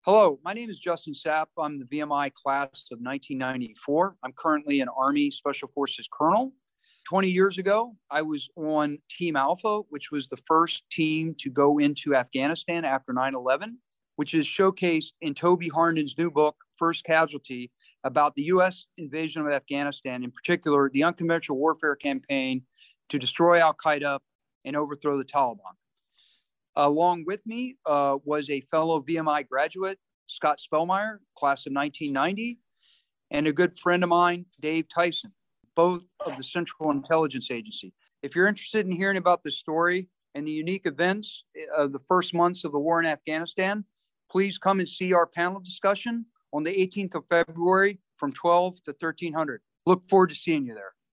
Hello, my name is Justin Sapp. I'm the VMI class of 1994. I'm currently an Army Special Forces colonel. 20 years ago, I was on Team Alpha, which was the first team to go into Afghanistan after 9/11, which is showcased in Toby Harnden's new book, First Casualty, about the U.S. invasion of Afghanistan, in particular, the unconventional warfare campaign to destroy al-Qaeda and overthrow the Taliban. Along with me was a fellow VMI graduate, Scott Spellmeyer, class of 1990, and a good friend of mine, Dave Tyson, both of the Central Intelligence Agency. If you're interested in hearing about this story and the unique events of the first months of the war in Afghanistan, please come and see our panel discussion on the 18th of February from 12 to 1300. Look forward to seeing you there.